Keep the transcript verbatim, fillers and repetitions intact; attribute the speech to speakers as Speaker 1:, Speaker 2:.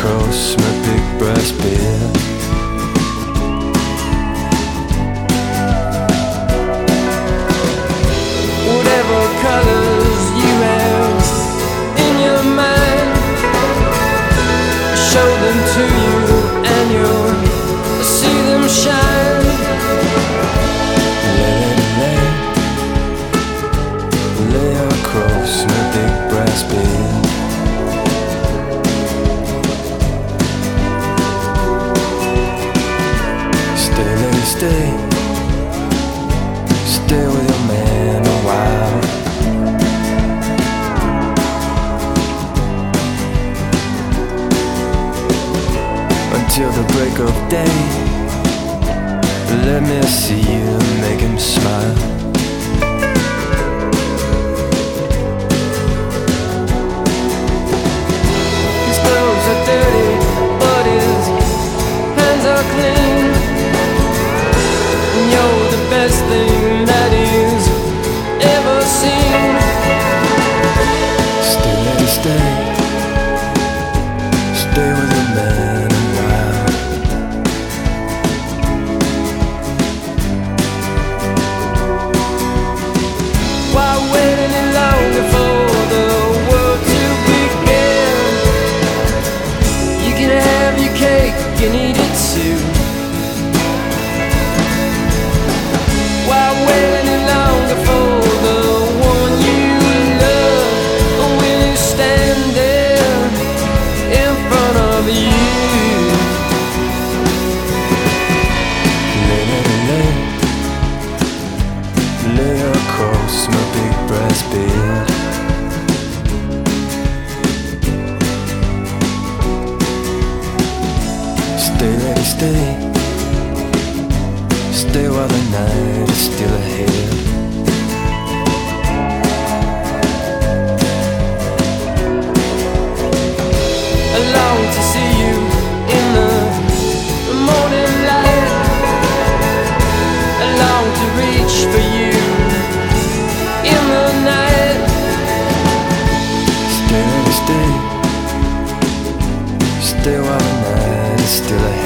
Speaker 1: across my big brass bed. Whatever colors you have in your mind, show them to you and you'll see them shine. Let it lay, lay across my big brass bed. Stay, let it stay, stay with your man a while. Until the break of day, let me see you make him smile. His clothes are dirty, but his hands are clean. And you're the best thing that he's ever seen. Stay, let it stay, stay with your man a while. Why wait any longer for the world to begin? You can have your cake and eat it too. Why wait any longer for the one you love when he's standing in front of you? Lay, lay, lay, lay across my big brass bed. Stay, let it stay, stay while the night is still ahead. I long to see you in the morning light. I long to reach for you in the night. Stay, let it stay, stay while the night is still ahead.